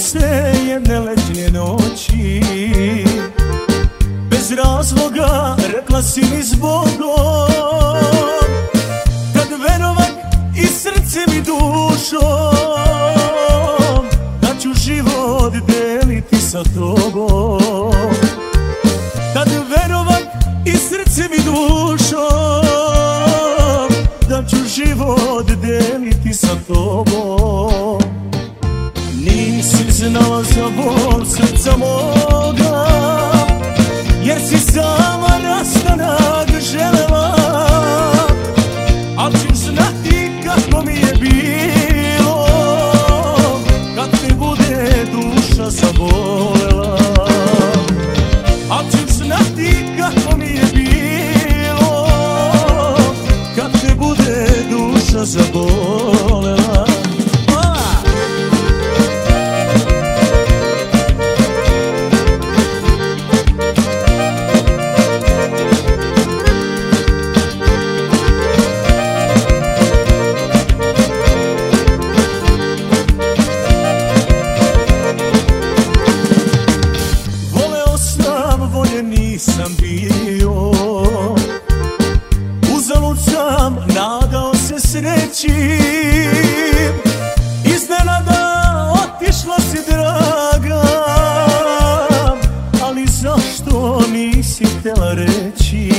se jedne letnje noći, bez razloga rekla si mi zbogom, kad verovat i srcem i dušom, da ću život deliti sa tobom. Kad verovat i srcem i dušom, da ću život deliti sa tobom. Nisi znala za bol srca moga, jer si sama rastanak želela. Al ćeš znati kako mi je bilo, kad te bude duša zabolela. Al ćeš znati kako mi je bilo, kad te bude duša zabolela. Nisam bio, uzalud sam nadao se sreći, iznenada otišla si draga, ali zašto nisi htjela reći?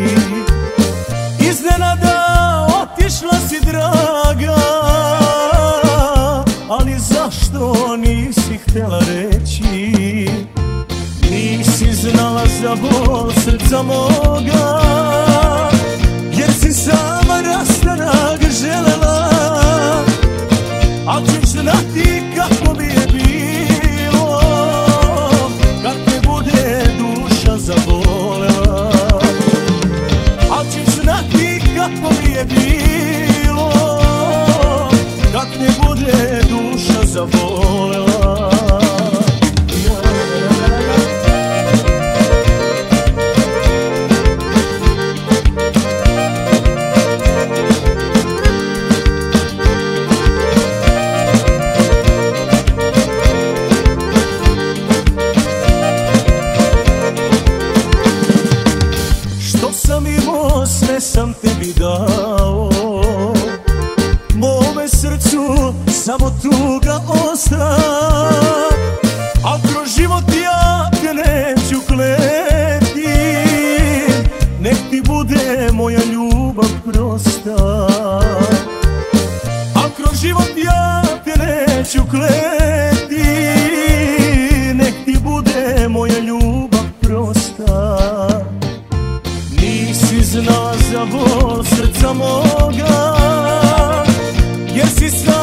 Iznenada otišla si draga, ali zašto nisi htjela reći? Nisi znala za bol srca moga, jer si sama rastanak želela. Al ćeš znati kako mi je bilo, kad te bude duša zabolela. Al ćeš znati kako mi je bilo, kad te bude duša zabolela. Sve sam tebi dao, mome srcu samo tuga osta, a kroz život ja te neću kleti, nek ti bude moja ljubav prosta. A kroz život ja te neću kleti, nek ti bude moja ljubav prosta. Nisi znala za bol srca moga, jer si